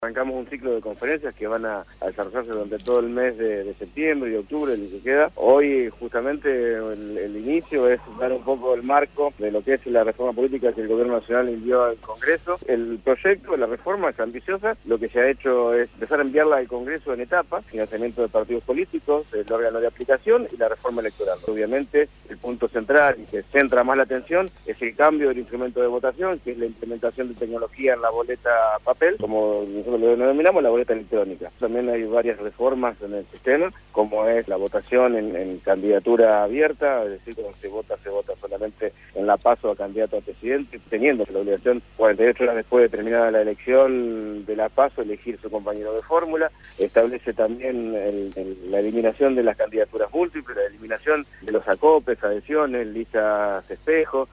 Arrancamos un ciclo de conferencias que van a desarrollarse durante todo el mes de septiembre y octubre, el que queda. Hoy justamente el inicio es dar un poco el marco de lo que es la reforma política que el Gobierno Nacional envió al Congreso. El proyecto de la reforma es ambiciosa, lo que se ha hecho es empezar a enviarla al Congreso en etapas: financiamiento de partidos políticos, el órgano de aplicación y la reforma electoral. Obviamente el punto central y que centra más la atención es el cambio del instrumento de votación, que es la implementación de tecnología en la boleta papel, como nosotros lo denominamos la boleta electrónica. También hay varias reformas en el sistema, como es la votación en candidatura abierta, es decir, cuando se vota solamente en la PASO a candidato a presidente, teniendo la obligación 48 horas después de terminada la elección de la PASO elegir su compañero de fórmula. Establece también la eliminación de las candidaturas múltiples, la eliminación de los acopes, adhesiones, listas espejo.